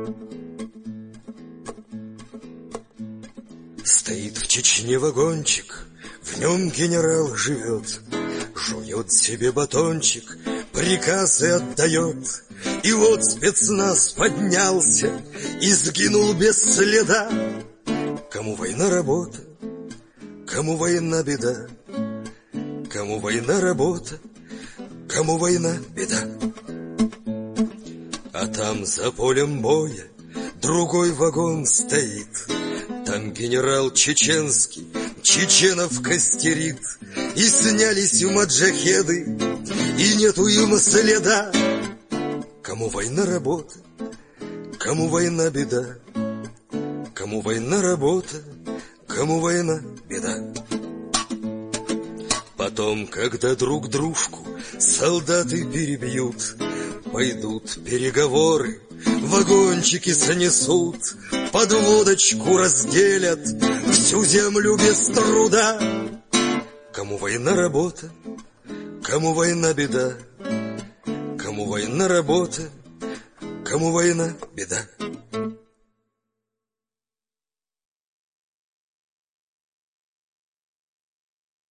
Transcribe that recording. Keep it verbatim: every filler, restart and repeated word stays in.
Стоит в Чечне вагончик, в нем генерал живет, жует себе батончик, приказы отдает. И вот спецназ поднялся и сгинул без следа. Кому война работа, кому война беда, кому война работа, кому война беда. А там за полем боя другой вагон стоит. Там генерал чеченский чеченов костерит. И снялись маджахеды, и нету им следа. Кому война работа, кому война беда, кому война работа, кому война беда. Потом, когда друг дружку солдаты перебьют, пойдут переговоры, вагончики занесут, под водочку разделят всю землю без труда. Кому война работа, кому война беда, кому война работа, кому война беда.